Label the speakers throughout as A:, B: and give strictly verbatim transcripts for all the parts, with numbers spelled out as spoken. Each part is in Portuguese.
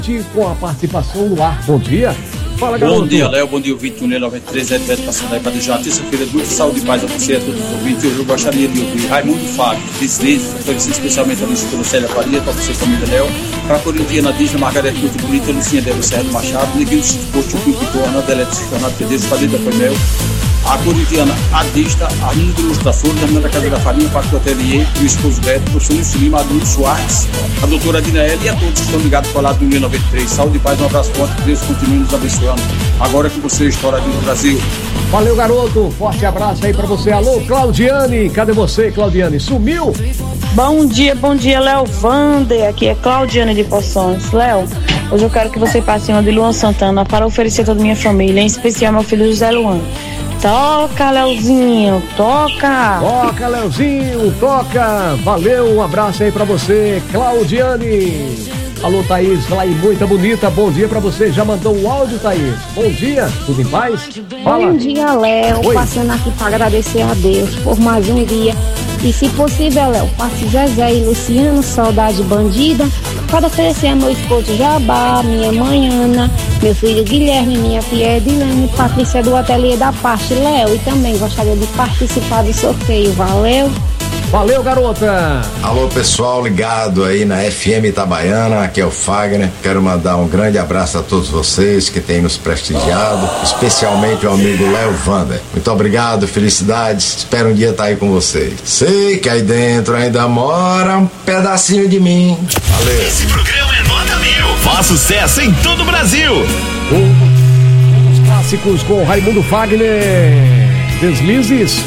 A: Com a participação no ar. Bom dia. Fala, garoto.
B: Bom dia, Léo. Bom dia, ouvinte do Ney noventa e três, Edberto passando aí para desejar uma terça-feira de muita saúde e paz a você e a todos os ouvintes. Hoje eu gostaria de ouvir Raimundo Fábio, Deslize, oferecer especialmente a Luciana Lucélia Faria, para você, família Léo, para a corintiana Dígina Margarete Muito Bonita, Lucinha Débora Serra do Machado, Neguinho Posto, Pico Pitorna, Adelete Sistonado Pedro, Padre da Femel, a corintiana Adista, Arlindo de Luz da Flor, da Mãe da Casa da Farinha, Paco Atelier, o esposo Beto, o professor Lúcio Lima, Adulto Soares, a doutora Dinaeli e a todos que estão ligados para o lado do Ney noventa e três. Saúde e paz, um abraço forte, que Deus continue nos abençoando. Agora é com você, História do Brasil.
A: Valeu, garoto. Forte abraço aí pra você. Alô, Claudiane. Cadê você, Claudiane? Sumiu?
C: Bom dia, bom dia, Léo Vander. Aqui é Claudiane de Poções. Léo, hoje eu quero que você passe uma de Luan Santana para oferecer a toda a minha família, em especial meu filho José Luan. Toca, Léozinho, toca.
A: Toca, Léozinho, toca. Valeu, um abraço aí pra você, Claudiane. Alô, Thaís, lá em Muita Bonita, bom dia pra você. Já mandou um áudio, Thaís? Bom dia, tudo em paz?
D: Fala. Bom dia, Léo. Oi. Passando aqui pra agradecer a Deus por mais um dia. E se possível, Léo, passe Zezé e Luciano, Saudade Bandida, para oferecer a meu esposo Jabá, minha mãe Ana, meu filho Guilherme, minha filha Edilene, Patrícia do Ateliê da Parte, Léo. E também gostaria de participar do sorteio. Valeu!
A: Valeu, garota!
E: Alô, pessoal ligado aí na F M Itabaiana, aqui é o Fagner. Quero mandar um grande abraço a todos vocês que têm nos prestigiado, especialmente ao amigo Léo Vander. Muito obrigado, felicidades, espero um dia estar aí com vocês. Sei que aí dentro ainda mora um pedacinho de mim. Valeu!
F: Esse programa é nota mil. Faz sucesso em todo o Brasil.
A: Os clássicos com Raimundo Fagner. Deslizes.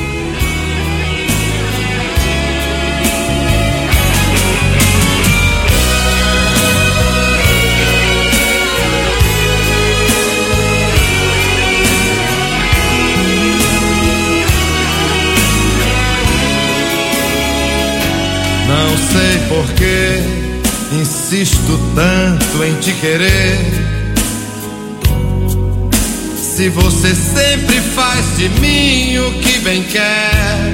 G: Não sei por que insisto tanto em te querer, se você sempre faz de mim o que bem quer,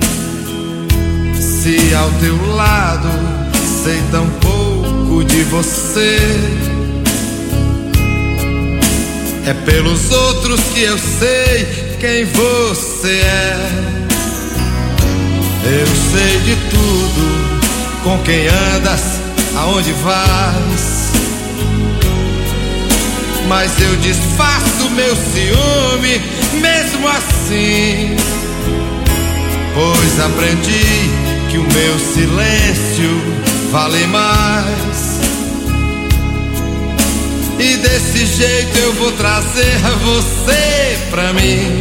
G: se ao teu lado sei tão pouco de você. É pelos outros que eu sei quem você é. Eu sei de tudo, com quem andas, aonde vais, mas eu disfarço meu ciúme mesmo assim, pois aprendi que o meu silêncio vale mais. E desse jeito eu vou trazer você pra mim,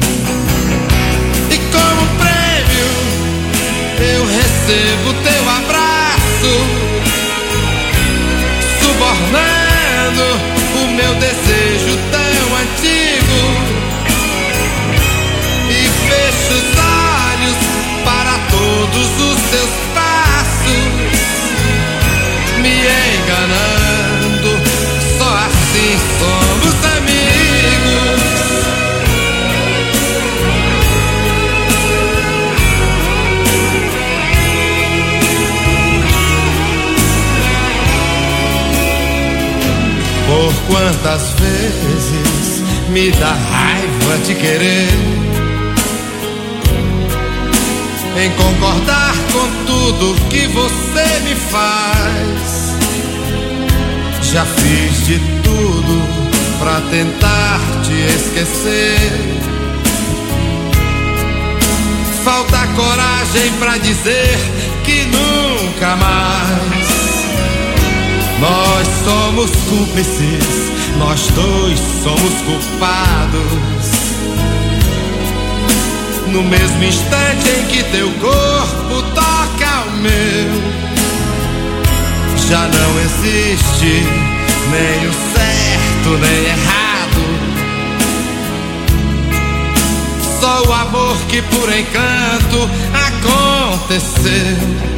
G: e como prêmio eu recebo teu abraço, subornando o meu desejo tão antigo, e fecho os olhos para todos os teus passos, me enganando, só assim somos amigos. Por quantas vezes me dá raiva te querer, em concordar com tudo que você me faz. Já fiz de tudo pra tentar te esquecer, falta coragem pra dizer que nunca mais. Nós somos cúmplices, nós dois somos culpados. No mesmo instante em que teu corpo toca o meu, já não existe nem o certo nem errado, só o amor que por encanto aconteceu.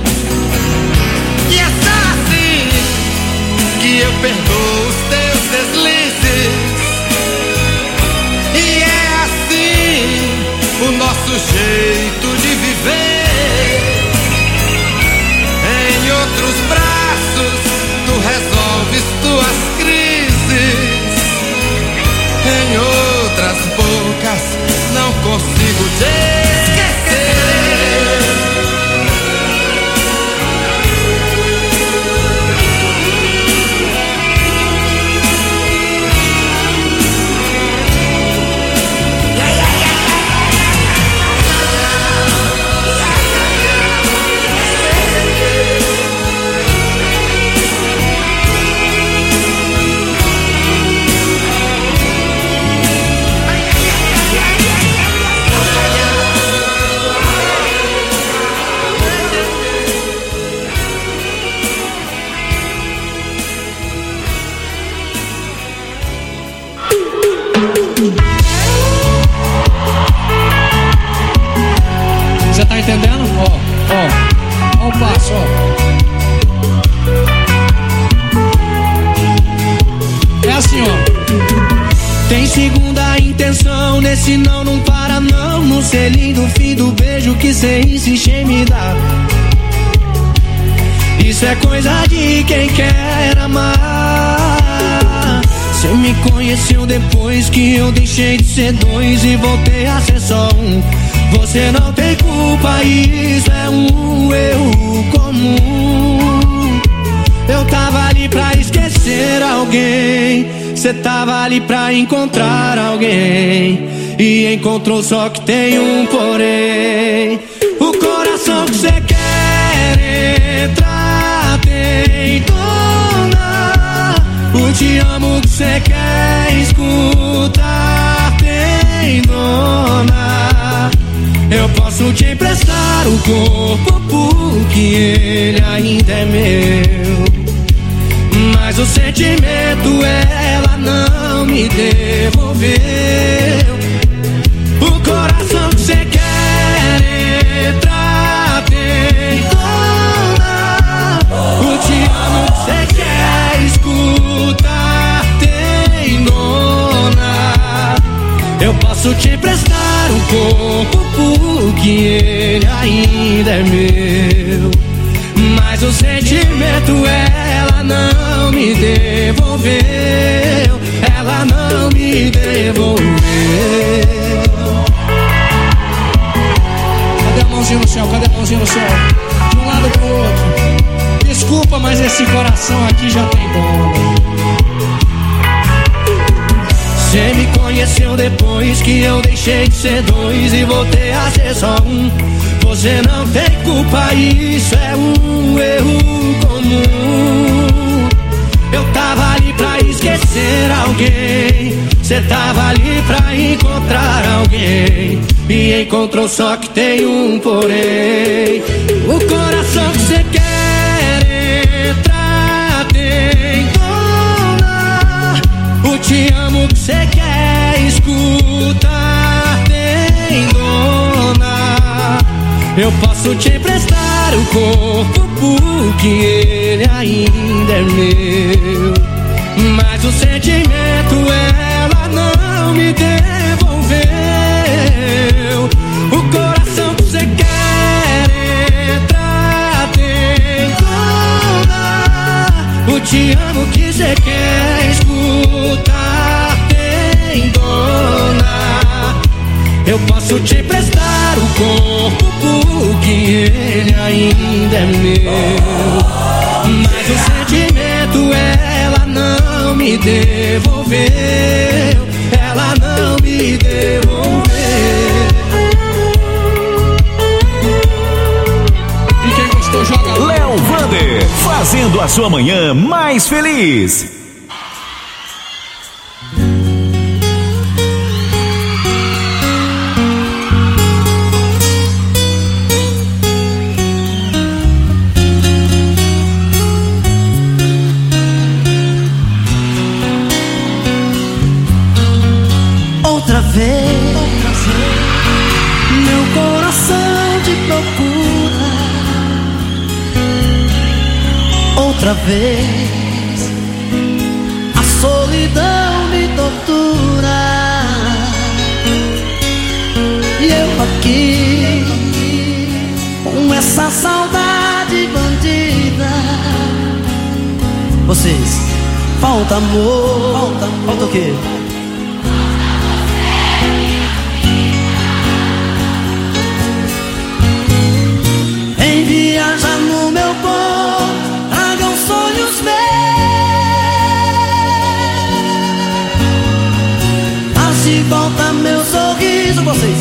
G: E é só assim que eu perdoo os teus deslizes, e é assim o nosso jeito de viver. Em outros braços tu resolves tudo
H: Você tá entendendo? Ó, ó, ó o passo, ó. É assim, ó. Tem segunda intenção, nesse não, não para não. No selinho do fim do beijo que cê insiste em me dar. Isso é coisa de quem quer amar. Cê me conheceu depois que eu deixei de ser dois e voltei a ser só um. Você não tem culpa, isso é um erro comum. Eu tava ali pra esquecer alguém, cê tava ali pra encontrar alguém, e encontrou, só que tem um porém. O coração que cê quer entrar tem dona. O te amo que cê quer escutar tem dona. Eu posso te emprestar o corpo porque ele ainda é meu, mas o sentimento ela não me devolveu. O coração que cê quer entrar tem dona. O te amo que cê quer escutar tem dona. Eu posso te emprestar o corpo porque ele ainda é meu, mas o sentimento ela não me devolveu. Ela não me devolveu. Cadê a mãozinha no céu? Cadê a mãozinha no céu? De um lado pro outro. Desculpa, mas esse coração aqui já tem dono. Cê me conheceu depois que eu deixei de ser dois e voltei a ser só um. Você não tem culpa, isso é um erro comum. Eu tava ali pra esquecer alguém, cê tava ali pra encontrar alguém, e encontrou, só que tem um porém. O coração que cê quer entrar tem dona. O te amo que cê quer escutar tem dona. Eu posso te emprestar o corpo porque ele ainda é meu, mas o sentimento ela não me devolveu. O coração que cê quer entrar tem dona. O te amo que cê quer escutar tem dona. Eu posso te emprestar o corpo porque ele ainda é meu, mas o sentimento ela não me devolveu. Ela não me devolveu. E quem gostou joga
F: Léo Vander, fazendo a sua manhã mais feliz.
I: Outra vez, meu coração te procura. Outra vez, a solidão me tortura. E eu aqui, com essa saudade bandida. Vocês, falta amor, falta, falta o quê? Viaja no meu corpo, tragam sonhos meus. Mas de volta meu sorriso, vocês.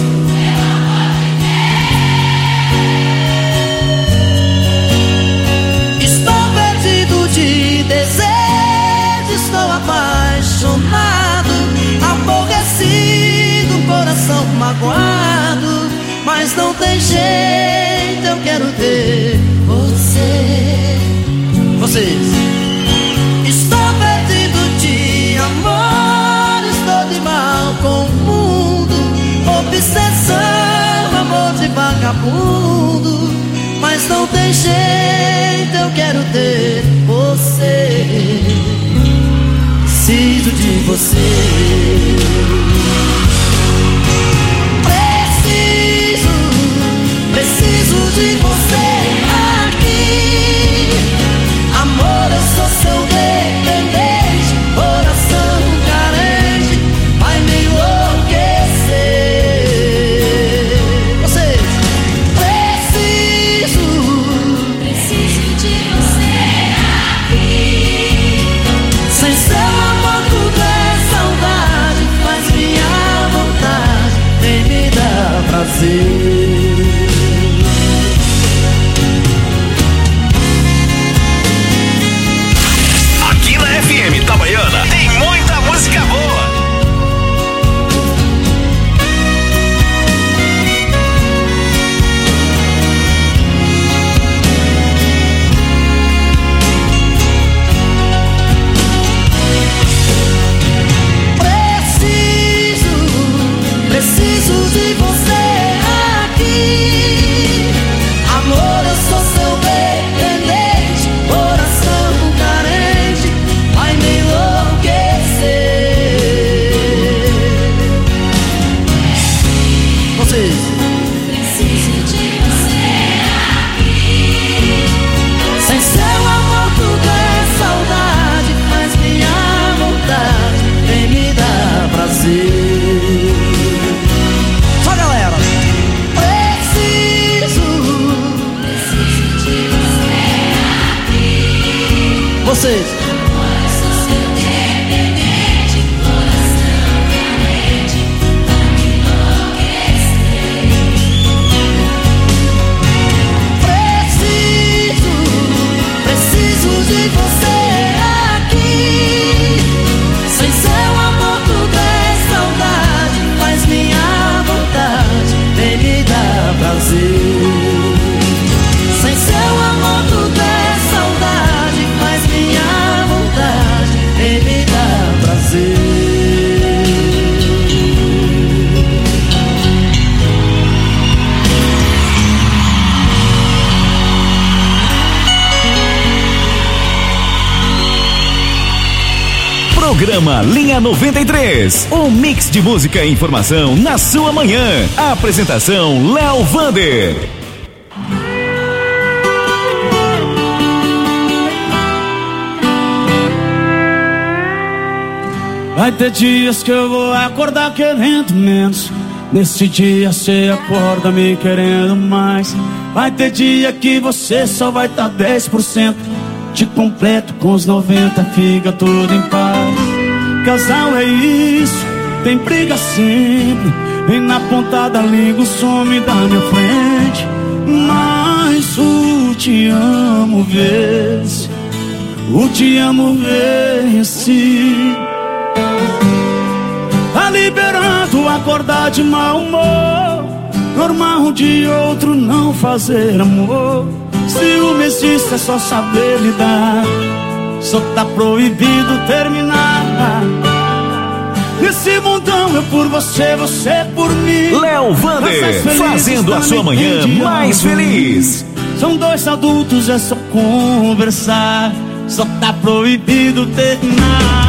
I: Estou perdido de desejo, estou apaixonado, aborrecido, coração magoado, mas não tem jeito, eu quero ter você. Vocês. Estou perdido de amor, estou de mal com vagabundo, mas não tem jeito, eu quero ter você. Preciso de você. Preciso, preciso de você aqui. Amor, eu sou seu dependente, coração carente, vai me enlouquecer. Vocês, preciso, preciso de você aqui. Sem seu amor tudo é saudade, mas minha vontade vem me dar prazer.
F: Aqui na F M Itabaiana tem muita música boa.
I: Preciso, preciso de você aqui. Amor, eu sou seu dependente, coração carente, vai me enlouquecer. Vocês. Preciso de você aqui. Sem seu amor tudo é saudade, mas minha vontade vem me dar prazer. Só galera. Preciso, preciso de você aqui. Vocês. Sou seu dependente, coração carente, vai me enlouquecer. Preciso, preciso de você aqui. Sem seu amor tudo é saudade, mas minha vontade vem me dar prazer. Sem seu amor tudo é saudade, mas minha vontade vem me dar prazer.
F: Programa Linha noventa e três. Um mix de música e informação na sua manhã. Apresentação Léo Vander.
H: Vai ter dias que eu vou acordar querendo menos. Nesse dia cê acorda me querendo mais. Vai ter dia que você só vai tá dez por cento. Te completo com os noventa, fica tudo em paz. Casal é isso, tem briga sempre. Vem na ponta da língua, some da minha frente. Mas o te amo vence, o te amo vence. Tá liberando acordar de mau humor, normal um de outro não fazer amor. Ciúme existe, é só saber lidar. Só tá proibido terminar. Nesse mundão eu por você, você por mim.
F: Léo Vander, fazendo a sua manhã mais feliz.
H: São dois adultos, é só conversar. Só tá proibido terminar.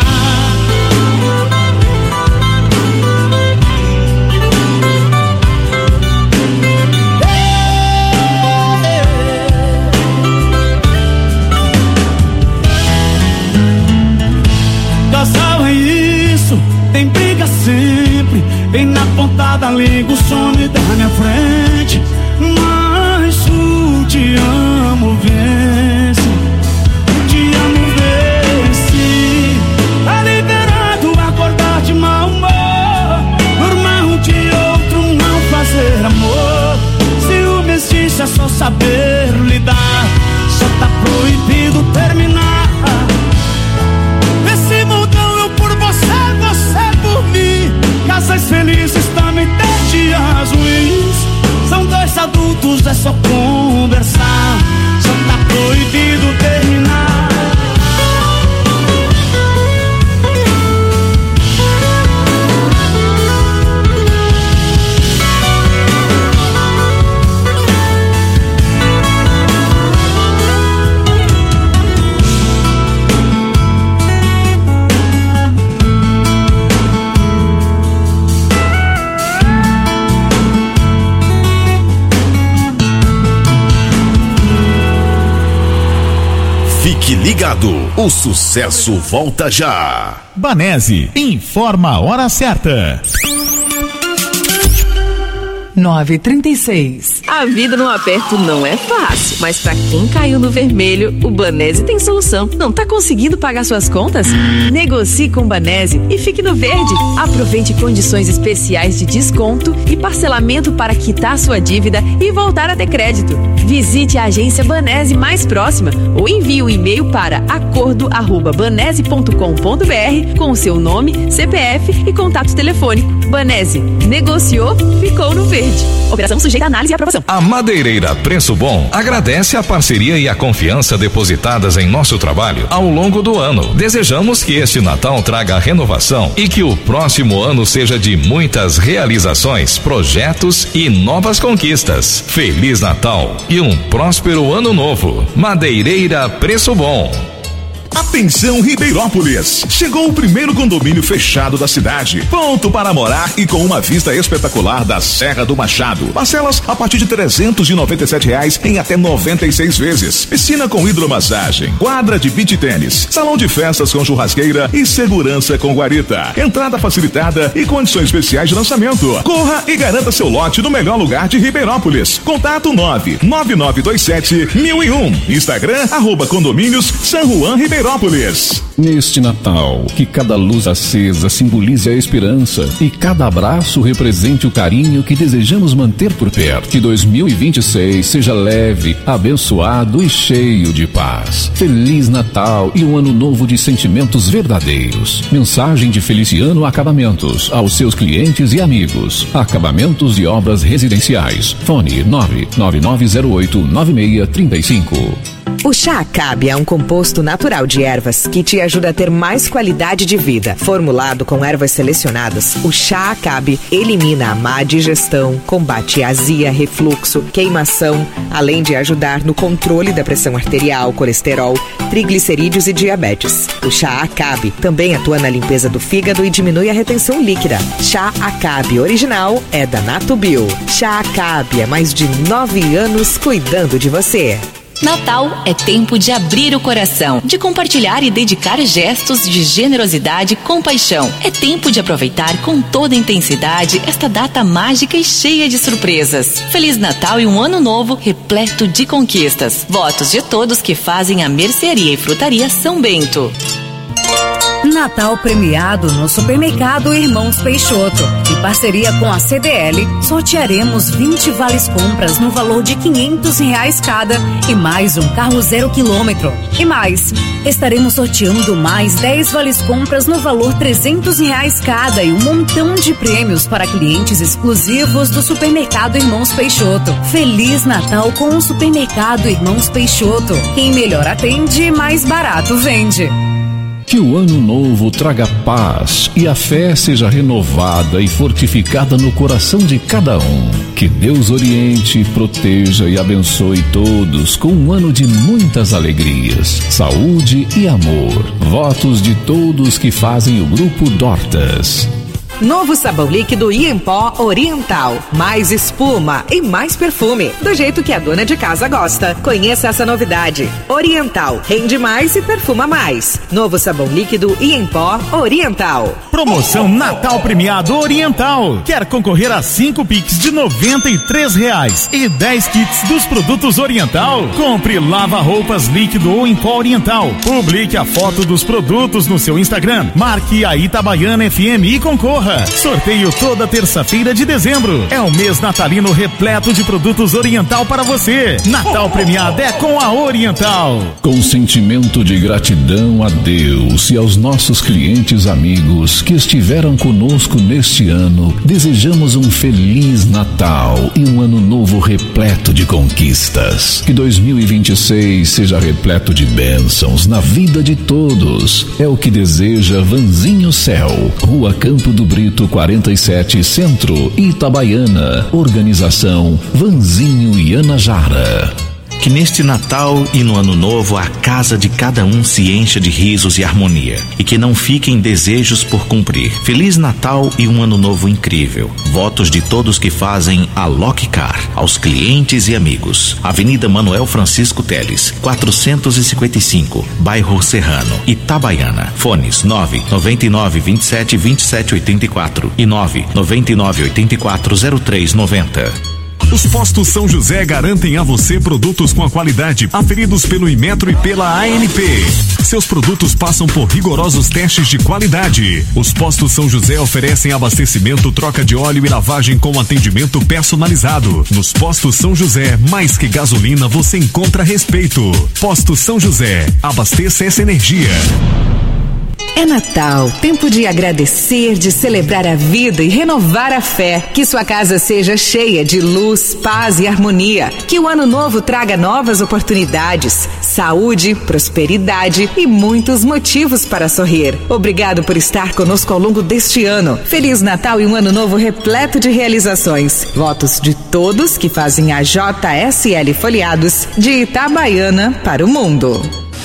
H: Tem briga sempre, vem na ponta da língua, some da minha frente. Mas o te amo vence, o te amo vence. Tá liberado acordar de mau humor, normal um de outro não fazer amor. Ciúme existe, é só saber lidar. Só tá proibido terminar. Nesse mundão eu por você, você por mim. Casais felizes também tem dias ruins. São dois adultos, é só conversar. Só tá proibido terminar.
F: Fique ligado, o sucesso volta já.
J: Banese, informa a hora certa.
K: nove e trinta e seis.
L: A vida no aperto não é fácil, mas pra quem caiu no vermelho, o Banese tem solução. Não tá conseguindo pagar suas contas? Negocie com o Banese e fique no verde. Aproveite condições especiais de desconto e parcelamento para quitar sua dívida e voltar a ter crédito. Visite a agência Banese mais próxima ou envie um e-mail para acordo arroba banese ponto com ponto br com o seu nome, C P F e contato telefônico. Banese, negociou, ficou no verde. Operação sujeita a análise e aprovação.
M: A Madeireira Preço Bom agradece a parceria e a confiança depositadas em nosso trabalho ao longo do ano. Desejamos que este Natal traga renovação e que o próximo ano seja de muitas realizações, projetos e novas conquistas. Feliz Natal e um próspero ano novo. Madeireira Preço Bom.
J: Atenção Ribeirópolis, chegou o primeiro condomínio fechado da cidade, pronto para morar e com uma vista espetacular da Serra do Machado. Parcelas a partir de trezentos e noventa e sete reais em até noventa e seis vezes. Piscina com hidromassagem, quadra de beach tênis, salão de festas com churrasqueira e segurança com guarita. Entrada facilitada e condições especiais de lançamento. Corra e garanta seu lote no melhor lugar de Ribeirópolis. Contato nove nove nove dois sete mil e um. Instagram arroba condomínios San Juan Ribeirópolis.
N: Neste Natal, que cada luz acesa simbolize a esperança e cada abraço represente o carinho que desejamos manter por perto. Que dois mil e vinte e seis seja leve, abençoado e cheio de paz. Feliz Natal e um ano novo de sentimentos verdadeiros. Mensagem de Feliciano Acabamentos aos seus clientes e amigos. Acabamentos e obras residenciais. Fone nove nove nove zero oito nove seis três cinco.
O: O Chá Acabe é um composto natural de ervas que te ajuda a ter mais qualidade de vida. Formulado com ervas selecionadas, o Chá Acabe elimina a má digestão, combate azia, refluxo, queimação, além de ajudar no controle da pressão arterial, colesterol, triglicerídeos e diabetes. O Chá Acabe também atua na limpeza do fígado e diminui a retenção líquida. Chá Acabe original é da Natubio. Chá Acabe há mais de nove anos cuidando de você.
P: Natal é tempo de abrir o coração, de compartilhar e dedicar gestos de generosidade e compaixão. É tempo de aproveitar com toda a intensidade esta data mágica e cheia de surpresas. Feliz Natal e um ano novo repleto de conquistas. Votos de todos que fazem a Mercearia e Frutaria São Bento.
K: Natal premiado no Supermercado Irmãos Peixoto. Em parceria com a C D L, sortearemos vinte vales compras no valor de quinhentos reais cada e mais um carro zero quilômetro. E mais, estaremos sorteando mais dez vales compras no valor trezentos reais cada e um montão de prêmios para clientes exclusivos do Supermercado Irmãos Peixoto. Feliz Natal com o Supermercado Irmãos Peixoto. Quem melhor atende, mais barato vende.
N: Que o ano novo traga paz e a fé seja renovada e fortificada no coração de cada um. Que Deus oriente, proteja e abençoe todos com um ano de muitas alegrias, saúde e amor. Votos de todos que fazem o Grupo Dortas.
O: Novo sabão líquido Iempó Oriental. Mais espuma e mais perfume. Do jeito que a dona de casa gosta. Conheça essa novidade. Oriental. Rende mais e perfuma mais. Novo sabão líquido Iempó Oriental.
J: Promoção Natal Premiado Oriental. Quer concorrer a cinco Pix de noventa e três reais e dez kits dos produtos Oriental? Compre lava-roupas líquido ou em pó Oriental. Publique a foto dos produtos no seu Instagram. Marque a Itabaiana F M e concorra. Sorteio toda terça-feira de dezembro. É um mês natalino repleto de produtos Oriental para você. Natal premiado é com a Oriental.
N: Com sentimento de gratidão a Deus e aos nossos clientes amigos que estiveram conosco neste ano, desejamos um feliz Natal e um ano novo repleto de conquistas. Que dois mil e vinte e seis seja repleto de bênçãos na vida de todos. É o que deseja Vanzinho Céu, Rua Campo do Brito quarenta e sete, Centro, Itabaiana. Organização Vanzinho e Ana Jara.
Q: Que neste Natal e no Ano Novo a casa de cada um se encha de risos e harmonia e que não fiquem desejos por cumprir. Feliz Natal e um Ano Novo incrível. Votos de todos que fazem a Lockcar, aos clientes e amigos. Avenida Manuel Francisco Teles, quatrocentos e cinquenta e cinco, Bairro Serrano, Itabaiana. Fones nove nove nove, vinte e sete, vinte e sete, oitenta e quatro e nove nove nove, oitenta e quatro, zero três noventa.
R: Os postos São José garantem a você produtos com a qualidade aferidos pelo Inmetro e pela A N P. Seus produtos passam por rigorosos testes de qualidade. Os postos São José oferecem abastecimento, troca de óleo e lavagem com atendimento personalizado. Nos postos São José, mais que gasolina, você encontra respeito. Postos São José, abasteça essa energia.
O: É Natal, tempo de agradecer, de celebrar a vida e renovar a fé. Que sua casa seja cheia de luz, paz e harmonia. Que o ano novo traga novas oportunidades, saúde, prosperidade e muitos motivos para sorrir. Obrigado por estar conosco ao longo deste ano. Feliz Natal e um ano novo repleto de realizações. Votos de todos que fazem a J S L Folhados de Itabaiana para o mundo.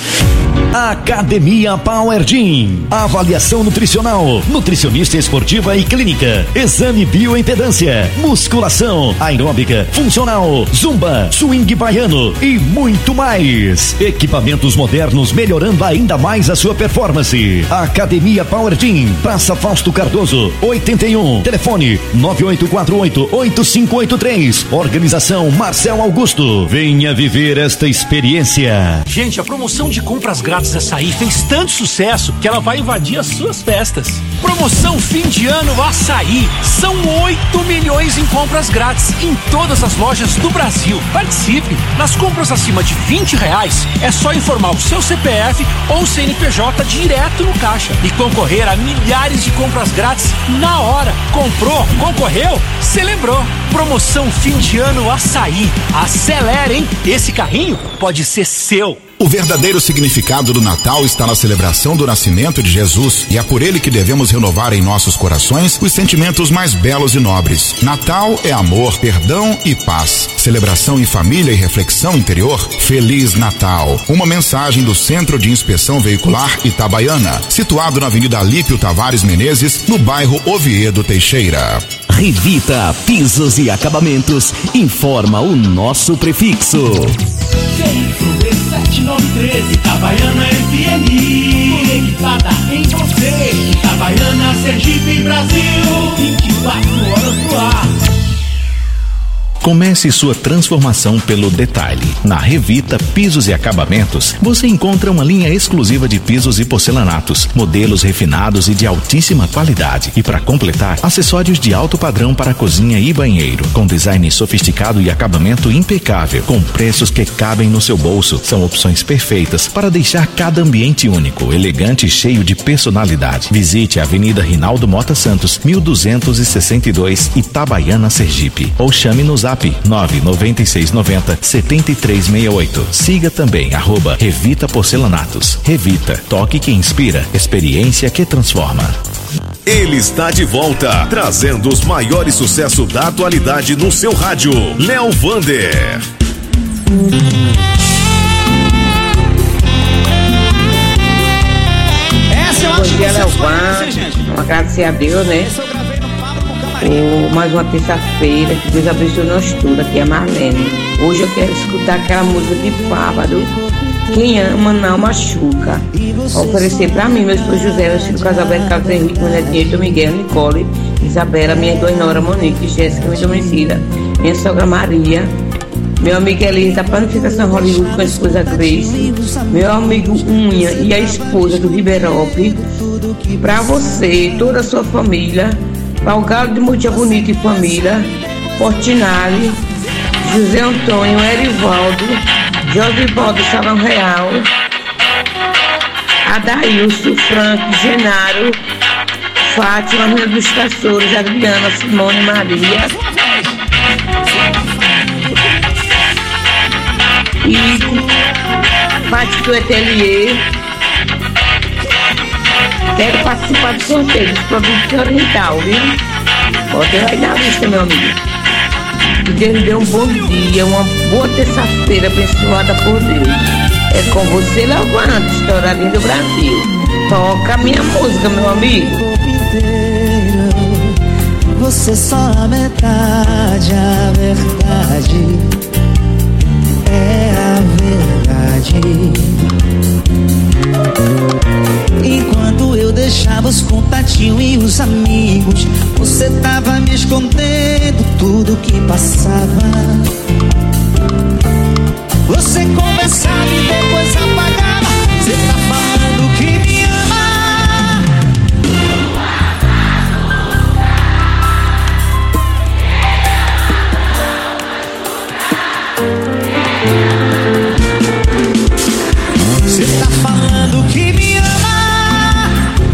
S: Academia Power Gym. Avaliação nutricional, nutricionista esportiva e clínica, exame bioimpedância, musculação, aeróbica, funcional, zumba, swing baiano e muito mais. Equipamentos modernos melhorando ainda mais a sua performance. Academia Power Gym, Praça Fausto Cardoso, oitenta e um. Telefone nove oito quatro oito, oito cinco oito três. Organização Marcel Augusto. Venha viver esta experiência.
T: Gente, a promoção de compras grátis Açaí fez tanto sucesso que ela vai invadir as suas festas. Promoção fim de ano Açaí. São oito milhões em compras grátis em todas as lojas do Brasil. Participe! Nas compras acima de vinte reais, é só informar o seu C P F ou C N P J direto no caixa e concorrer a milhares de compras grátis na hora. Comprou? Concorreu? Celebrou! Promoção fim de ano Açaí. Acelere, hein? Esse carrinho pode ser seu.
U: O verdadeiro significado do Natal está na celebração do nascimento de Jesus e é por ele que devemos renovar em nossos corações os sentimentos mais belos e nobres. Natal é amor, perdão e paz. Celebração em família e reflexão interior. Feliz Natal. Uma mensagem do Centro de Inspeção Veicular Itabaiana, situado na Avenida Alípio Tavares Menezes, no bairro Oviedo Teixeira.
S: Revita Pisos e Acabamentos informa o nosso prefixo.
I: sete nove três, Itabaiana F M. Conectada em você. Itabaiana, Sergipe, Brasil. vinte e quatro horas no ar.
Q: Comece sua transformação pelo detalhe. Na Revita Pisos e Acabamentos, você encontra uma linha exclusiva de pisos e porcelanatos, modelos refinados e de altíssima qualidade. E para completar, acessórios de alto padrão para cozinha e banheiro, com design sofisticado e acabamento impecável, com preços que cabem no seu bolso. São opções perfeitas para deixar cada ambiente único, elegante e cheio de personalidade. Visite a Avenida Rinaldo Mota Santos, mil duzentos e sessenta e dois, Itabaiana, Sergipe. Ou chame no zap nove nove seis nove zero, sete três seis oito. Siga também arroba Revita Porcelanatos. Revita, toque que inspira, experiência que transforma.
J: Ele está de volta, trazendo os maiores sucessos da atualidade no seu rádio. Léo Wander.
V: Bom dia, Léo Wander. Agradecer a Deus, né? Oh, mais uma terça-feira, que Deus abençoe nós tudo. Aqui é a Marlene. Hoje eu quero escutar aquela música de sábado, Quem Ama Não Machuca. Vou oferecer pra mim, meu esposo José, meu filho Casalberto, Carlos Henrique, meu neto Diego, Miguel, Nicole, Isabela, minha duas nora, Monique, Jéssica, minha domicília, minha sogra Maria, meu amigo Elias da Planificação Hollywood com a esposa Grace, meu amigo Unha e a esposa do Ribeirop, pra você, toda a sua família, para o Galo de Mutia Bonita e família, Portinari, José Antônio, Erivaldo, Josivaldo Salão Real, Adailson, Frank, Genaro, Fátima, Menina dos Castores, Adriana, Simone, Maria e Pátio do Ateliê. Quero participar do sorteio dos produtos oriental, viu? Bota aí na lista, meu amigo. Que Deus lhe dê um bom dia, uma boa terça-feira abençoada por Deus. É com você, Lavanda, estouradinho do Brasil. Toca a minha música, meu amigo.
H: Você só a metade, a verdade é a verdade. Enquanto eu deixava os contatinhos e os amigos, você tava me escondendo tudo que passava. Você conversava e depois apagava. Você tá falando que me ama. Você tá falando que me ama.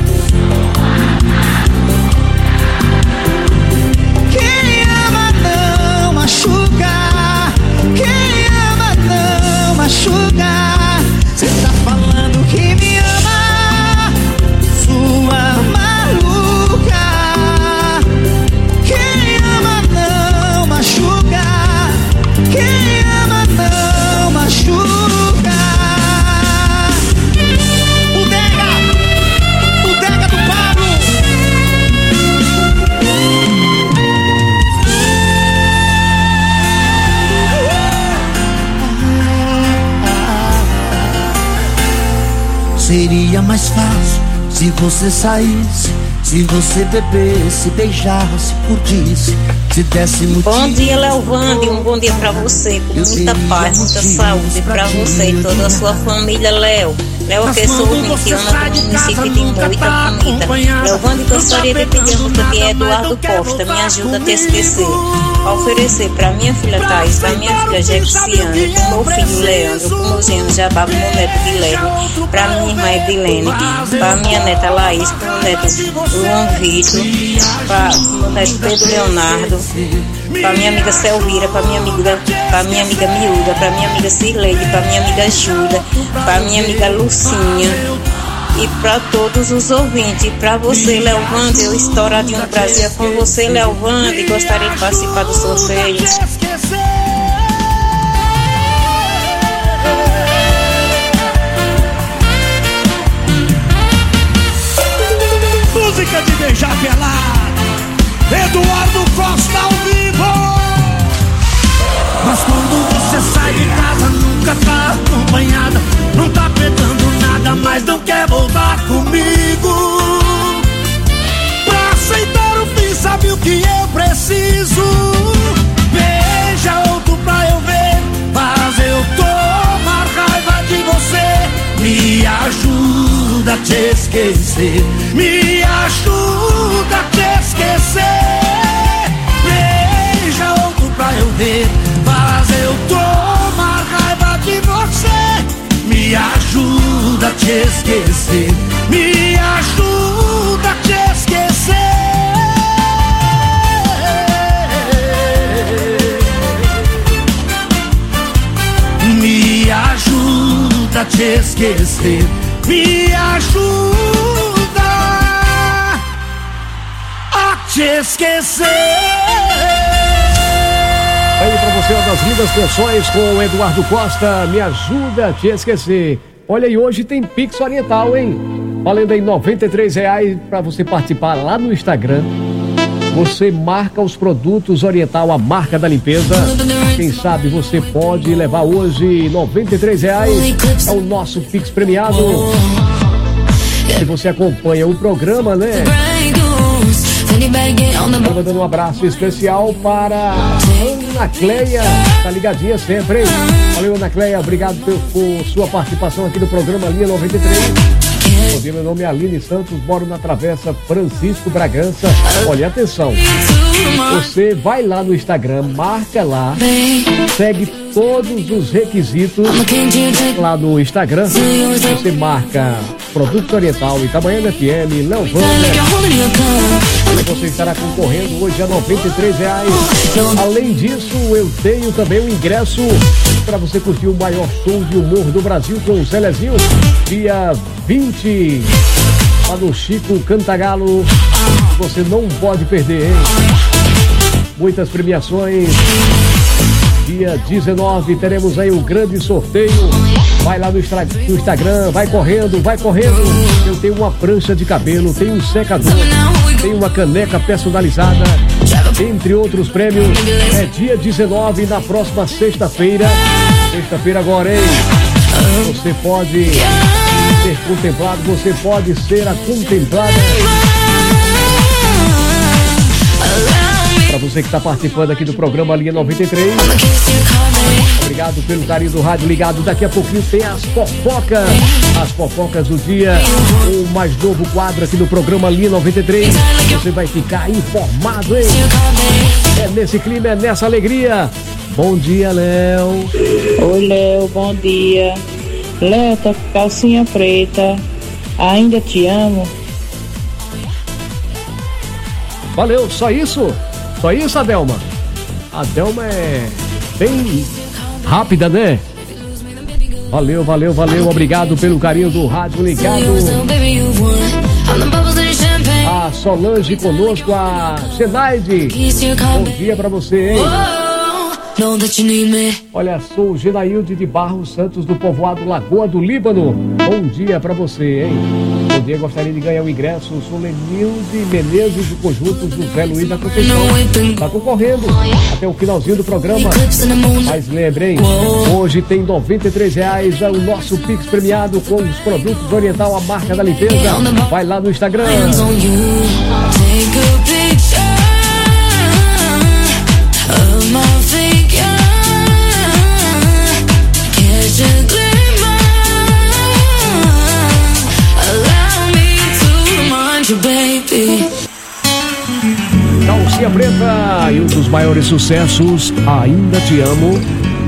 H: Quem ama não machuca. Quem ama não machuca. Você tá falando que me ama, sua maluca. Quem ama não machuca. Quem ama não machuca. Seria mais fácil se você saísse, se você bebesse, beijasse, curtisse, se desse motivo.
D: Bom dia, Leovande, um bom dia pra você, com muita paz, muita saúde pra você e toda a sua família, Léo. Léo, que sou ouvinte do município de Moita Bonita. Leovande, gostaria de pedir a música de Eduardo Costa, me ajuda a te esquecer. A oferecer pra minha filha Thaís, pra minha filha Jexiane, pro meu filho Leandro, pro meu genro Jabá, pro meu neto Guilherme, pra minha irmã Edilene, pra minha neta Laís, pro meu neto Luan Vitor, pra meu neto Pedro Leonardo, pra minha amiga Selvira, pra minha amiga, pra minha amiga Miúda, pra minha amiga Cirleide, pra minha amiga Juda, pra minha amiga Lucinha. E para todos os ouvintes, para você, Leovande, eu estouradinho no Brasil é com você, Leovande, gostaria de participar do sorteio.
H: Música de beijar pelado, Eduardo Costa ao vivo. Mas quando você sai de casa nunca tá acompanhada, não tá pegando nada, mas não quer voltar comigo. Pra aceitar o fim, sabe o que eu preciso? Beija outro pra eu ver, faz eu tomar raiva de você. Me ajuda a te esquecer, me ajuda a te esquecer. Beija outro pra eu ver, faz eu tomar raiva de você. Me ajuda a te esquecer, me ajuda a te esquecer. Me ajuda a te esquecer, me ajuda a te esquecer.
A: Aí pra você, uma das lindas canções com o Eduardo Costa, Me Ajuda a Te Esquecer. Olha, e hoje tem Pix Oriental, hein? Valendo aí noventa e três reais pra você participar lá no Instagram. Você marca os produtos Oriental, a marca da limpeza. Quem sabe você pode levar hoje noventa e três reais. É o nosso Pix premiado. Se você acompanha o programa, né? Estou mandando um abraço especial para Ana Cleia, tá ligadinha sempre, hein? Valeu, Ana Cleia, obrigado por, por sua participação aqui no programa Linha noventa e três. Bom dia, meu nome é Aline Santos, moro na Travessa Francisco Bragança. Olha, atenção, você vai lá no Instagram, marca lá, segue todos os requisitos lá no Instagram. Você marca Produto Oriental, Itabaiana F M, Leovanda. Você estará concorrendo hoje a noventa e três reais. Além disso, eu tenho também um ingresso para você curtir o maior show de humor do Brasil com o Celezinho, dia vinte, lá no Chico Cantagalo. Você não pode perder, hein? muitas premiações. Dia dezenove teremos aí um grande sorteio. Vai lá no, extra, no Instagram, vai correndo, vai correndo. Eu tenho uma prancha de cabelo, tenho um secador, tenho uma caneca personalizada, entre outros prêmios. É dia dezenove, na próxima sexta-feira. Sexta-feira agora, hein? Você pode ser contemplado, você pode ser a contemplada. Para você que está participando aqui do programa Linha noventa e três, obrigado pelo carinho do rádio ligado. Daqui a pouquinho tem as fofocas, as fofocas do dia, o mais novo quadro aqui do programa Linha noventa e três. Você vai ficar informado, hein? É nesse clima, é nessa alegria. Bom dia, Léo.
B: Oi, Léo, bom dia. Léo, tá com calcinha preta. Ainda te amo.
A: Valeu, só isso? Só isso, Adelma? A Adelma é bem rápida, né? Valeu, valeu, valeu. Obrigado pelo carinho do rádio ligado. A Solange conosco, a Zenaide. Bom dia pra você, hein? Olha, sou o Genailde de Barros Santos, do povoado Lagoa do Líbano. Bom dia pra você, hein? Bom dia, gostaria de ganhar o ingresso. Sou Lenilde Menezes, do conjunto José Luiz da Conceição. Tá concorrendo até o finalzinho do programa. Mas lembrem, hoje tem noventa e três reais é o nosso Pix premiado com os produtos Oriental, a marca da limpeza. Vai lá no Instagram. Calcinha Preta e um dos maiores sucessos, Ainda Te Amo.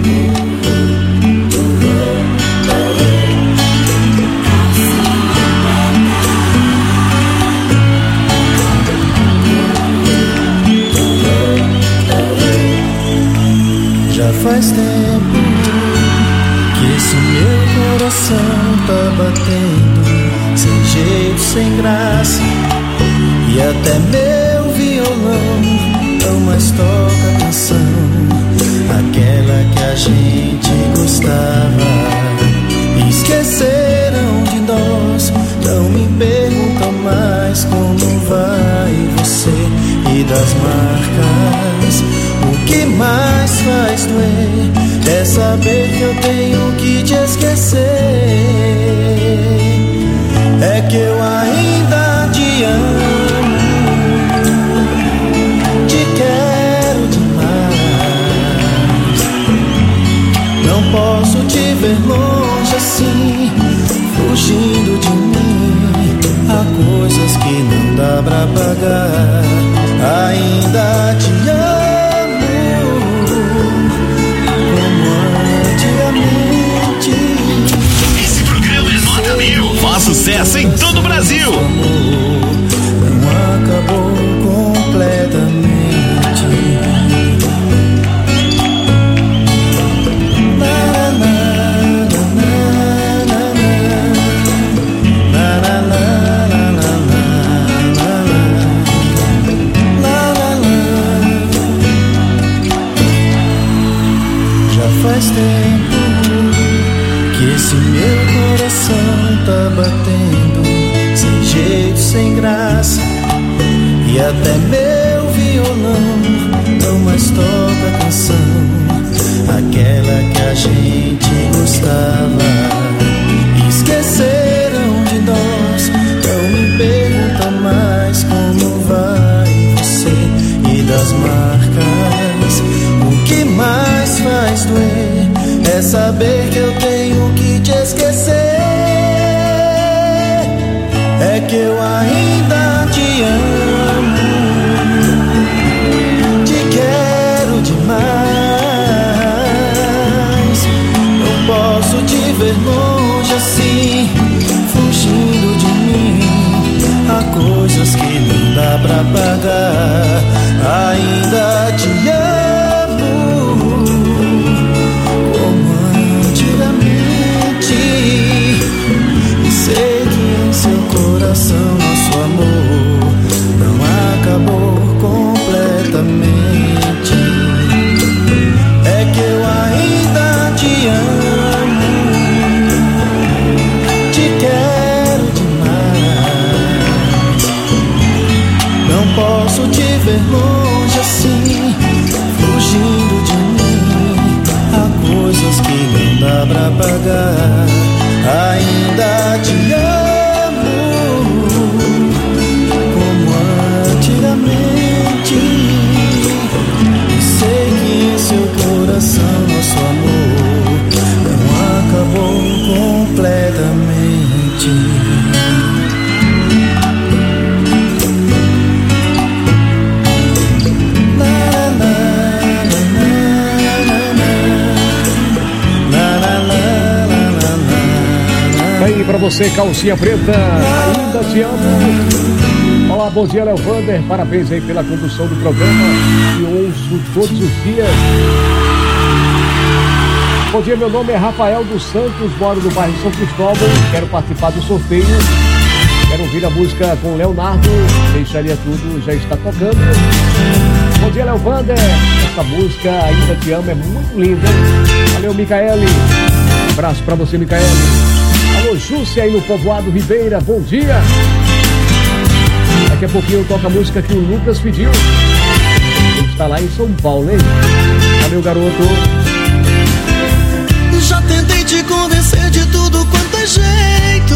H: Já faz tempo que esse meu coração tá batendo, sem jeito, sem graça, e até meu violão não mais toca a canção, aquela que a gente gostava. Esqueceram de nós, não me perguntam mais como vai você, e das marcas. O que mais faz doer é saber que eu tenho que te esquecer. É que eu ainda te amo, te quero demais. Não posso te ver longe assim, fugindo de mim. Há coisas que não dá pra pagar. Ainda te amo.
F: Esse programa é nota mil. Faz sucesso em todo o Brasil.
H: Não acabou completamente. Já faz tempo que esse meu coração tá batendo, sem jeito, sem graça, e até meu violão não mais toca a canção, aquela que a gente gostava. Esqueceram de nós, não me pergunta mais como vai você, e das marcas. O que mais faz doer é saber que eu tenho que te esquecer. É que eu ainda te amo, te quero demais. Não posso te ver longe assim, fugindo de mim. Há coisas que não dá pra pagar. Ainda te amo. Sei que em seu coração nosso amor não acabou completamente. posso te ver longe assim, fugindo de mim. Há coisas que não dá pra pagar. Ainda te amo como antigamente, e sei que em seu coração nosso amor não acabou completamente.
A: Aí pra você, calcinha preta, ainda te amo. Olá, bom dia, Léo Vander. Parabéns aí pela condução do programa que ouço todos os dias. Bom dia, meu nome é Rafael dos Santos, moro no bairro São Cristóvão. Quero participar do sorteio. Quero ouvir a música com Leonardo. Deixaria tudo, já está tocando. Bom dia, Léo Vander. Essa música, Ainda Te Amo, é muito linda. Valeu, Micaele. Um abraço pra você, Micaele. Alô, Júcia aí no Povoado Ribeira, bom dia. Daqui a pouquinho toca a música que o Lucas pediu. Ele está lá em São Paulo, hein? Valeu, garoto.
H: Já tentei te convencer de tudo quanto é jeito,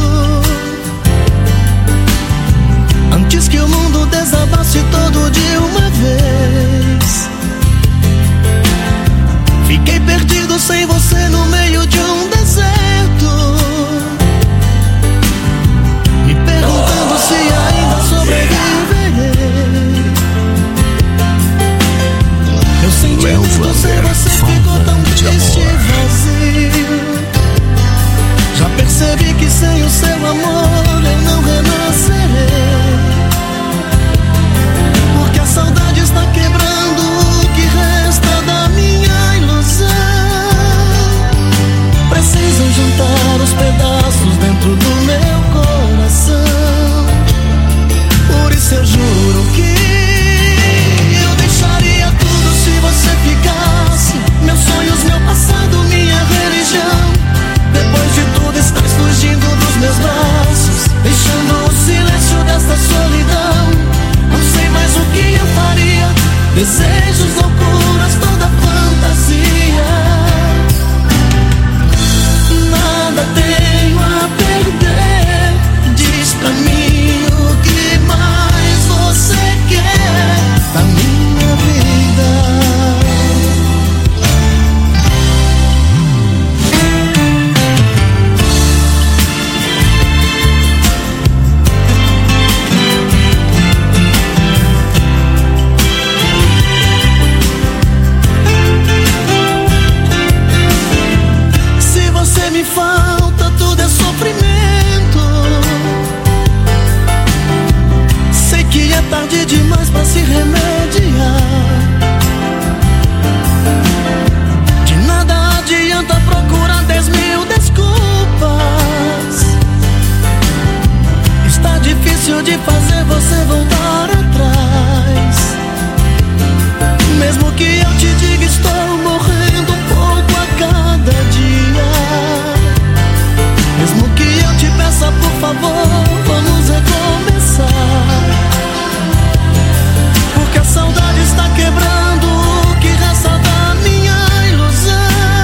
H: antes que o mundo desabasse todo de uma vez. Fiquei perdido sem você no meio de um deserto, me perguntando se ainda sobreviverei. Eu senti você, você ficou tão triste e vazio. Já percebi que sem o seu amor eu não renascerei, porque a saudade está quebrando o que resta da minha ilusão. Precisam juntar os pedaços dentro do meu coração. Por isso eu juro que eu deixaria tudo se você ficasse. Meus sonhos, meu passado, minha religião. Depois de tudo estás fugindo dos meus braços, deixando o silêncio desta solidão. Não sei mais o que eu faria. Desejos, loucuras, toda fantasia. Nada tenho a perder. Diz pra mim o que mais você quer da minha vida. Me falta, tudo é sofrimento. Sei que é tarde demais pra se remediar. De nada adianta procurar dez mil desculpas. Está difícil de fazer você voltar atrás. Mesmo que eu te diga, estou morrendo um pouco a cada dia. Mesmo que eu te peça, por favor, vamos recomeçar. Porque a saudade está quebrando o que resta da minha ilusão.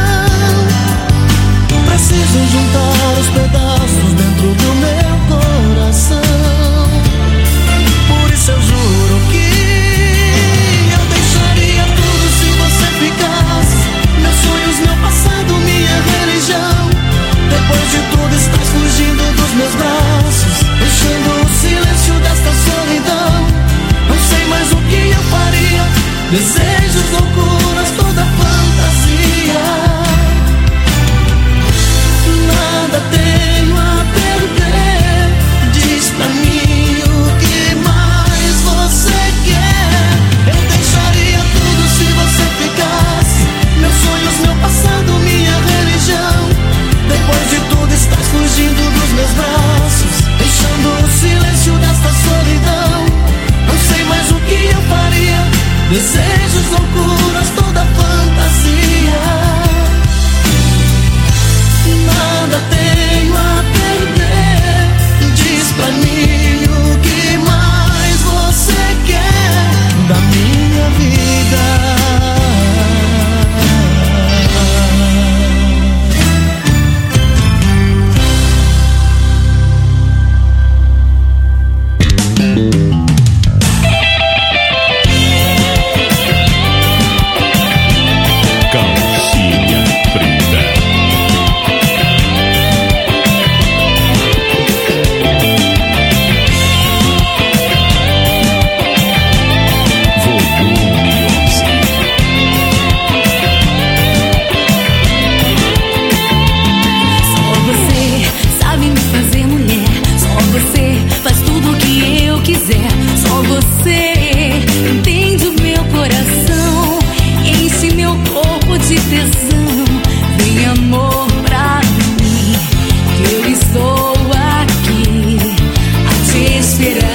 H: Preciso juntar os pedaços dentro do meu coração. Por isso eu juro que eu deixaria tudo se você ficasse. Meus sonhos, meu passado, minha religião. Depois de tudo estás fugindo dos meus braços, deixando o silêncio desta solidão. Não sei mais o que eu faria. Desejos, loucuras, toda fantasia. Nada tenho a perder. Diz pra mim o que mais você quer. Eu deixaria tudo se você ficasse. Meus sonhos, meu passado, minha religião. Depois de tudo estás fugindo dos meus braços, deixando o silêncio desta solidão. Não sei mais o que eu faria. Desejos, loucuras, toda fantasia. Nada tenho a perder. Diz pra mim o que mais você quer.
C: é só você. Entende o meu coração, enche meu corpo de tesão. Vem amor pra mim, que eu estou aqui a te esperar.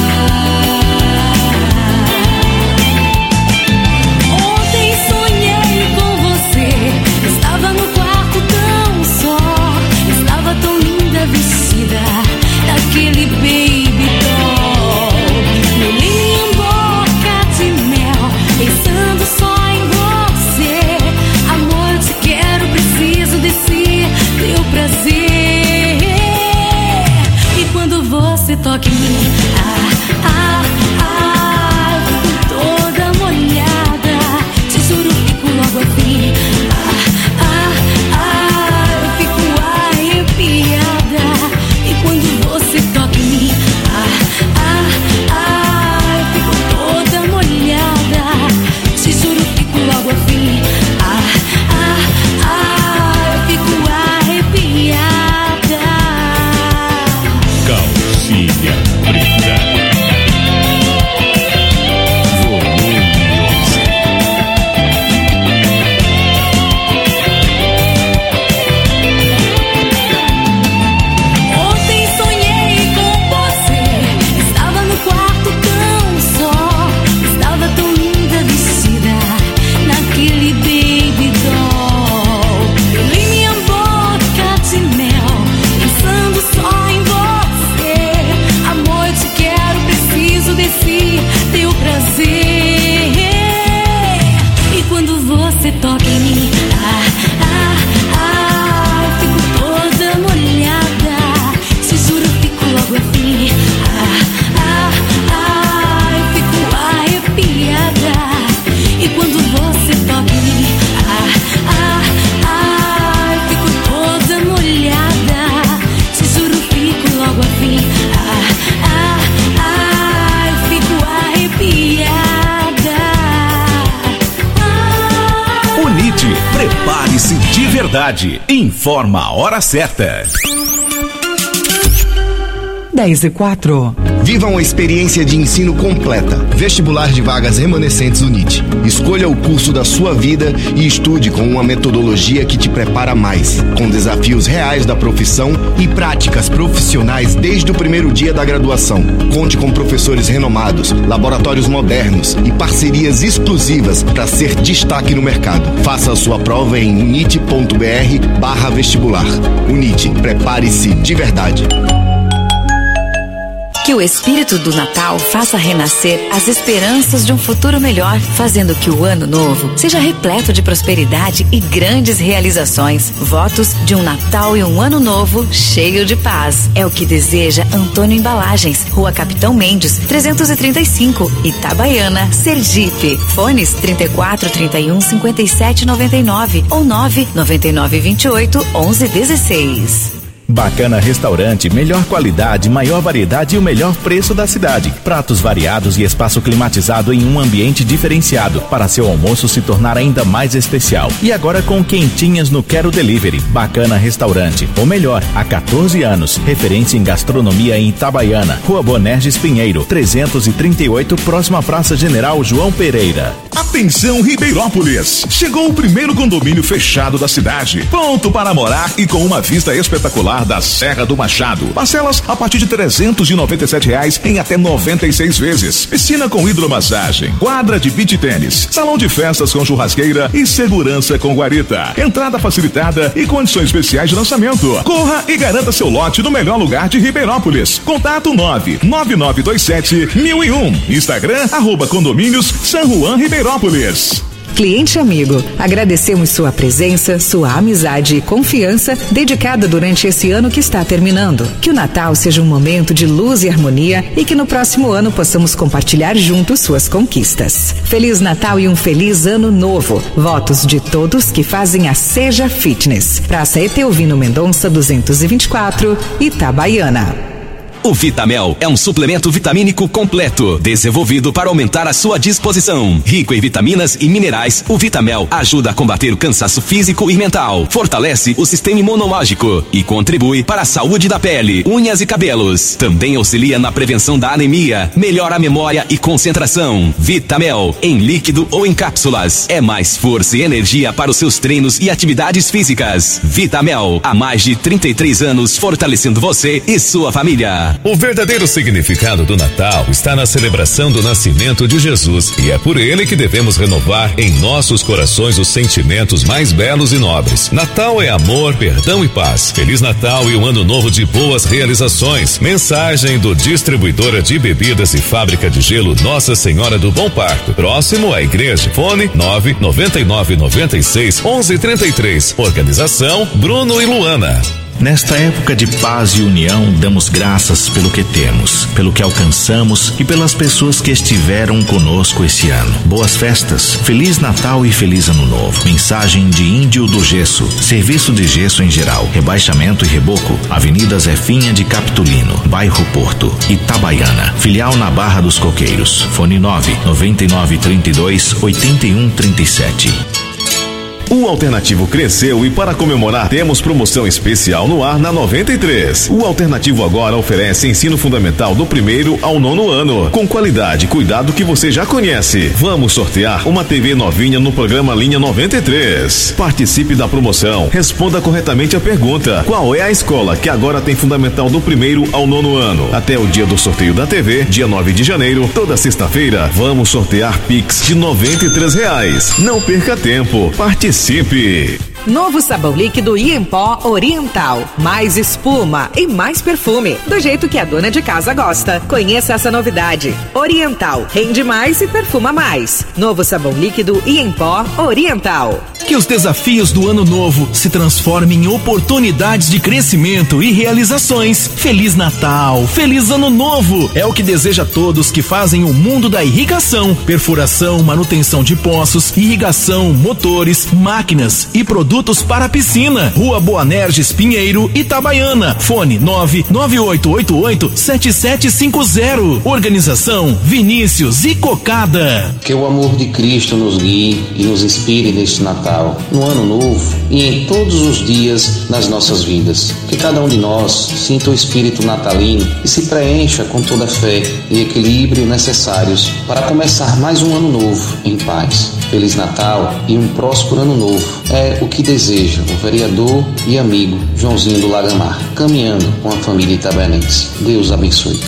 C: Ontem sonhei com você, estava no quarto tão só, estava tão linda vestida daquele baby doll. Meu lindo boca de mel, pensando só em você. Amor, te quero, preciso desse teu prazer. E quando você toca em mim, ah, ah, ah, eu fico toda molhada. Te juro, fico logo assim. Ah, ah, ah, eu fico arrepiada. E quando você toca em mim, ah, ah, ah, eu fico toda molhada. Te juro, fico logo assim. Ah, ah, ah, eu fico arrepiada.
J: Calcinha preta. Volume onze.
C: Ontem sonhei com você, estava no quarto tão só, estava tão linda vestida naquele baby doll. Eu li minha boca de mel, pensando só em você. Amor, eu te quero, preciso desse teu prazer. E quando você toca em mim, ah, ah, ah, eu fico toda molhada. Te juro, eu fico logo assim. Ah, ah, ah, eu fico arrepiada. E quando você toca em mim, ah, ah, ah, eu fico toda molhada. Te juro, eu fico logo assim. Ah, ah, ah, eu fico arrepiada.
F: Unite, prepare-se de verdade. Informa a hora certa.
E: dez e quatro.
W: Viva uma experiência de ensino completa. Vestibular de vagas remanescentes Unite. Escolha o curso da sua vida e estude com uma metodologia que te prepara mais, com desafios reais da profissão e práticas profissionais desde o primeiro dia da graduação. Conte com professores renomados, laboratórios modernos e parcerias exclusivas para ser destaque no mercado. Faça a sua prova em unite.br barra vestibular. Unite, prepare-se de verdade.
P: Que o espírito do Natal faça renascer as esperanças de um futuro melhor, fazendo que o ano novo seja repleto de prosperidade e grandes realizações. Votos de um Natal e um ano novo cheio de paz. É o que deseja Antônio Embalagens, Rua Capitão Mendes, trezentos e trinta e cinco, Itabaiana, Sergipe. Fones trinta e quatro, trinta e um, cinquenta e sete, noventa e nove ou nove nove nove, vinte e oito, onze, dezesseis.
Q: Bacana Restaurante, melhor qualidade, maior variedade e o melhor preço da cidade. Pratos variados e espaço climatizado em um ambiente diferenciado para seu almoço se tornar ainda mais especial. E agora com quentinhas no Quero Delivery. Bacana Restaurante, ou melhor, há quatorze anos, referência em gastronomia em Itabaiana, Rua Bonerges Pinheiro, trezentos e trinta e oito, próxima à Praça General João Pereira.
J: Atenção Ribeirópolis! Chegou o primeiro condomínio fechado da cidade. Pronto para morar e com uma vista espetacular da Serra do Machado. Parcelas a partir de trezentos e noventa e sete reais em até noventa e seis vezes. Piscina com hidromassagem, quadra de beach tênis, salão de festas com churrasqueira e segurança com guarita. Entrada facilitada e condições especiais de lançamento. Corra e garanta seu lote no melhor lugar de Ribeirópolis. Contato nove nove nove dois sete mil e um. Instagram, arroba condomínios San Juan Ribeirópolis.
O: Cliente amigo, agradecemos sua presença, sua amizade e confiança dedicada durante esse ano que está terminando. Que o Natal seja um momento de luz e harmonia e que no próximo ano possamos compartilhar juntos suas conquistas. Feliz Natal e um feliz ano novo. Votos de todos que fazem a Seja Fitness. Praça Eteovino Mendonça duzentos e vinte e quatro, Itabaiana.
G: O Vitamel é um suplemento vitamínico completo, desenvolvido para aumentar a sua disposição. Rico em vitaminas e minerais, o Vitamel ajuda a combater o cansaço físico e mental, fortalece o sistema imunológico e contribui para a saúde da pele, unhas e cabelos. Também auxilia na prevenção da anemia, melhora a memória e concentração. Vitamel, em líquido ou em cápsulas, é mais força e energia para os seus treinos e atividades físicas. Vitamel, há mais de trinta e três anos, fortalecendo você e sua família.
R: O verdadeiro significado do Natal está na celebração do nascimento de Jesus, e é por ele que devemos renovar em nossos corações os sentimentos mais belos e nobres. Natal é amor, perdão e paz. Feliz Natal e um ano novo de boas realizações. Mensagem do Distribuidora de Bebidas e Fábrica de Gelo Nossa Senhora do Bom Parto, próximo à igreja. Fone nove nove nove nove seis onze trinta e três. Organização Bruno e Luana.
Q: Nesta época de paz e união, damos graças pelo que temos, pelo que alcançamos e pelas pessoas que estiveram conosco esse ano. Boas festas, Feliz Natal e Feliz Ano Novo. Mensagem de Índio do Gesso, serviço de gesso em geral, rebaixamento e reboco, Avenida Zefinha de Capitulino, bairro Porto, Itabaiana, filial na Barra dos Coqueiros. Fone nove nove nove três dois oito um três sete.
R: O Alternativo cresceu e para comemorar temos promoção especial no ar na noventa e três. O Alternativo agora oferece ensino fundamental do primeiro ao nono ano, com qualidade e cuidado que você já conhece. Vamos sortear uma T V novinha no programa Linha noventa e três. Participe da promoção, responda corretamente a pergunta: qual é a escola que agora tem fundamental do primeiro ao nono ano? Até o dia do sorteio da T V, dia nove de janeiro, toda sexta-feira, vamos sortear Pix de noventa e três reais. Não perca tempo, participe. Participe!
O: Novo sabão líquido Iempó Oriental. Mais espuma e mais perfume, do jeito que a dona de casa gosta. Conheça essa novidade. Oriental, rende mais e perfuma mais. Novo sabão líquido Iempó Oriental.
F: Que os desafios do ano novo se transformem em oportunidades de crescimento e realizações. Feliz Natal, feliz Ano Novo! É o que deseja a todos que fazem o mundo da irrigação, perfuração, manutenção de poços, irrigação, motores, máquinas e produtos para a piscina. Rua Boanerges Pinheiro, Itabaiana. Fone nove nove oito oito oito sete sete cinco zero. Organização Vinícius e Cocada.
L: Que o amor de Cristo nos guie e nos inspire neste Natal, no Ano Novo e em todos os dias das nossas vidas. Que cada um de nós sinta o espírito natalino e se preencha com toda a fé e equilíbrio necessários para começar mais um ano novo em paz. Feliz Natal e um próspero Ano Novo. É o que deseja o vereador e amigo Joãozinho do Lagamar, caminhando com a família itabaianense. Deus abençoe.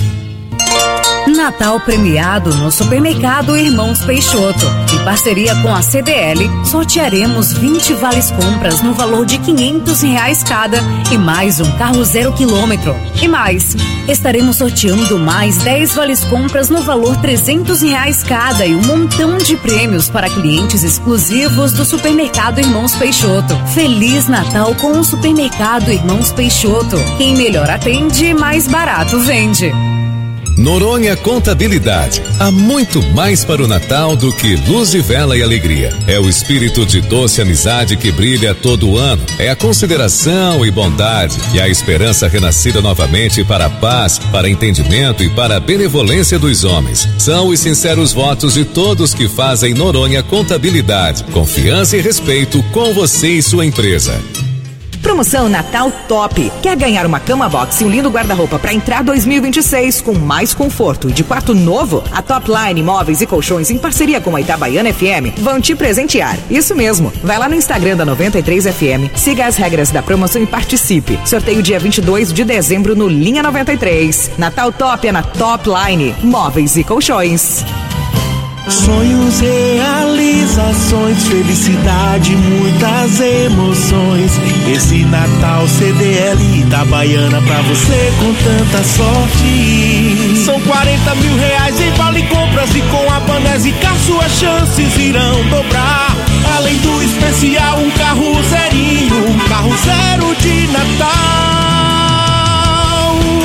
K: Natal premiado no Supermercado Irmãos Peixoto. Em parceria com a C D L, sortearemos vinte vales compras no valor de quinhentos reais cada e mais um carro zero quilômetro. E mais, estaremos sorteando mais dez vales compras no valor trezentos reais cada e um montão de prêmios para clientes exclusivos do Supermercado Irmãos Peixoto. Feliz Natal com o Supermercado Irmãos Peixoto. Quem melhor atende, mais barato vende.
R: Noronha Contabilidade. Há muito mais para o Natal do que luz de vela e alegria. É o espírito de doce amizade que brilha todo ano. É a consideração e bondade e a esperança renascida novamente para a paz, para entendimento e para a benevolência dos homens. São os sinceros votos de todos que fazem Noronha Contabilidade. Confiança e respeito com você e sua empresa.
O: Promoção Natal Top. Quer ganhar uma cama box e um lindo guarda-roupa para entrar dois mil e vinte e seis com mais conforto e de quarto novo? A Top Line Móveis e Colchões, em parceria com a Itabaiana F M, vão te presentear. Isso mesmo. Vai lá no Instagram da noventa e três F M, siga as regras da promoção e participe. Sorteio dia vinte e dois de dezembro no Linha noventa e três. Natal Top é na Top Line Móveis e Colchões.
H: Sonhos, realizações, felicidade, muitas emoções. Esse Natal C D L Itabaiana pra você com tanta sorte. São quarenta mil reais em vale compras e com a Banésica suas chances irão dobrar. Além do especial, um carro zerinho, um carro zero de Natal.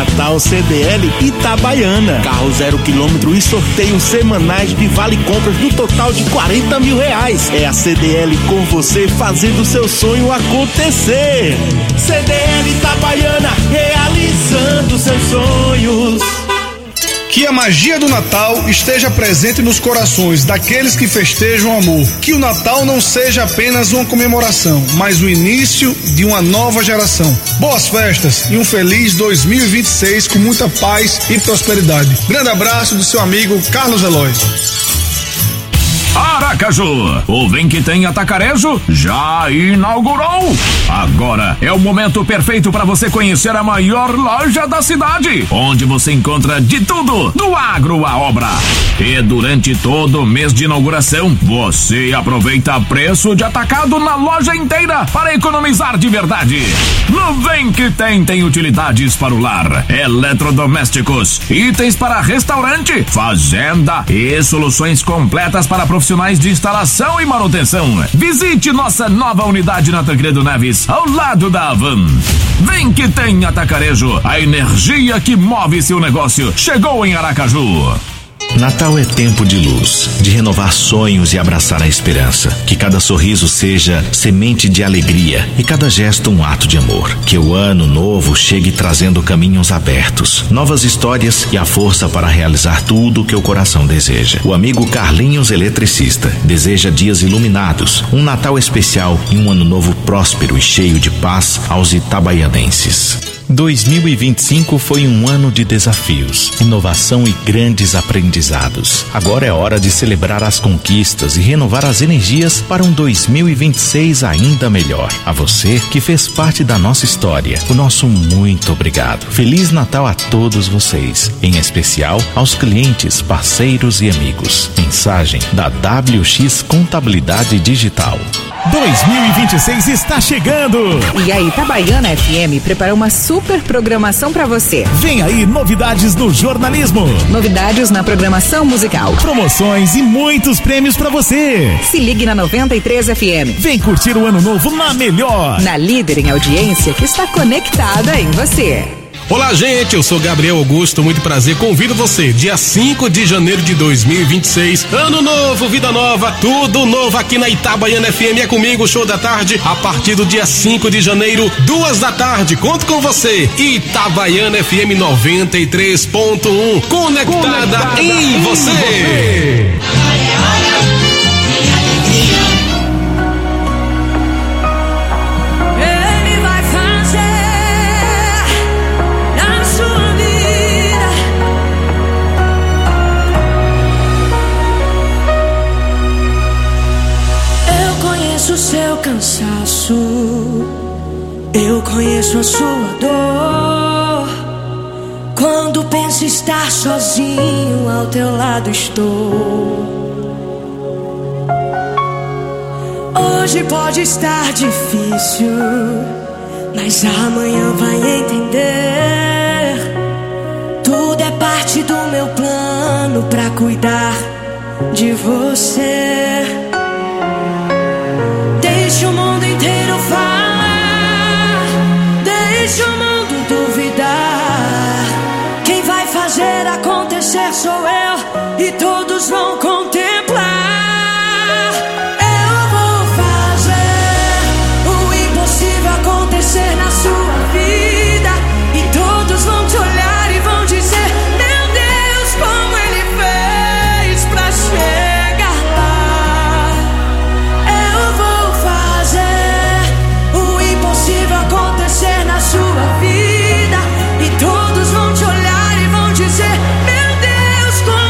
M: Natal C D L Itabaiana. Carro zero quilômetro e sorteios semanais de vale compras do total de quarenta mil reais. É a C D L com você fazendo seu sonho acontecer. C D L Itabaiana, realizando seus sonhos.
N: Que a magia do Natal esteja presente nos corações daqueles que festejam o amor. Que o Natal não seja apenas uma comemoração, mas o início de uma nova geração. Boas festas e um feliz dois mil e vinte e seis com muita paz e prosperidade. Grande abraço do seu amigo Carlos Eloy.
T: Aracaju, o Vem Que Tem Atacarejo já inaugurou. Agora é o momento perfeito para você conhecer a maior loja da cidade, onde você encontra de tudo, do agro à obra. E durante todo o mês de inauguração, você aproveita preço de atacado na loja inteira para economizar de verdade. No Vem Que Tem tem utilidades para o lar, eletrodomésticos, itens para restaurante, fazenda e soluções completas para profissionais profissionais de instalação e manutenção. Visite nossa nova unidade na Tancredo Neves, ao lado da Avan. Vem Que Tem Atacarejo, a energia que move seu negócio. Chegou em Aracaju.
Q: Natal é tempo de luz, de renovar sonhos e abraçar a esperança. Que cada sorriso seja semente de alegria e cada gesto um ato de amor. Que o ano novo chegue trazendo caminhos abertos, novas histórias e a força para realizar tudo o que o coração deseja. O amigo Carlinhos Eletricista deseja dias iluminados, um Natal especial e um ano novo próspero e cheio de paz aos itabaianenses. dois mil e vinte e cinco foi um ano de desafios, inovação e grandes aprendizados. Agora é hora de celebrar as conquistas e renovar as energias para um dois mil e vinte e seis ainda melhor. A você que fez parte da nossa história, o nosso muito obrigado. Feliz Natal a todos vocês, em especial aos clientes, parceiros e amigos. Mensagem da W X Contabilidade Digital.
R: dois mil e vinte e seis está chegando!
O: E a Itabaiana F M preparou uma super programação para você.
R: Vem aí novidades no jornalismo,
O: novidades na programação musical,
R: promoções e muitos prêmios para você.
O: Se ligue na noventa e três F M.
R: Vem curtir o ano novo na melhor,
O: na líder em audiência que está conectada em você.
X: Olá, gente, eu sou Gabriel Augusto, muito prazer, convido você, dia cinco de janeiro de dois mil e vinte e seis, ano novo, vida nova, tudo novo aqui na Itabaiana F M, é comigo, show da tarde, a partir do dia cinco de janeiro, duas da tarde, conto com você, Itabaiana F M noventa e três ponto um, conectada, conectada em, em você. você.
C: O seu cansaço, eu conheço a sua dor. Quando penso estar sozinho, ao teu lado estou. Hoje pode estar difícil, mas amanhã vai entender. Tudo é parte do meu plano pra cuidar de você. Deixa o mundo inteiro falar, deixa o mundo duvidar. Quem vai fazer acontecer sou eu, e todos vão contemplar. Eu vou fazer o impossível acontecer na sua vida, e todos vão te olhar e vão dizer: meu Deus, como ele fez pra chegar lá. Eu vou acontecer na sua vida, e todos vão te olhar e vão dizer: meu Deus, como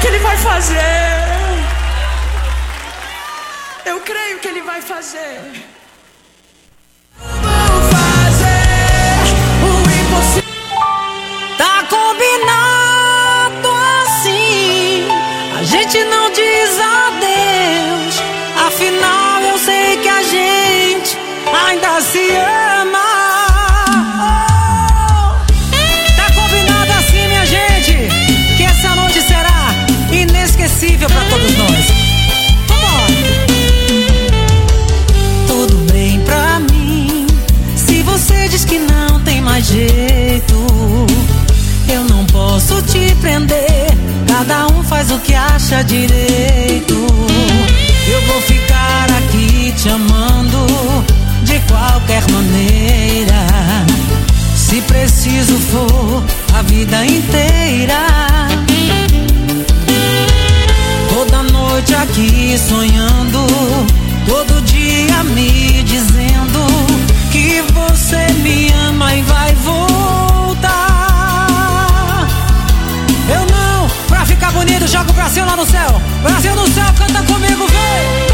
C: que ele vai fazer. Eu creio que ele vai fazer. Vou fazer o impossível.
I: Tá combinado assim, a gente não diz adeus. Afinal eu sei que a gente ainda se ama. Oh, tá combinado assim, minha gente, que essa noite será inesquecível pra todos nós. Vambora. Tudo bem pra mim, se você diz que não tem mais jeito. Eu não posso te prender, cada um faz o que acha direito. Eu vou ficar aqui te amando de qualquer maneira, se preciso for a vida inteira. Toda noite aqui sonhando, todo dia me dizendo que você me ama e vai voltar. Eu não, pra ficar bonito, jogo o Brasil lá no céu. Brasil no céu, canta comigo, vem!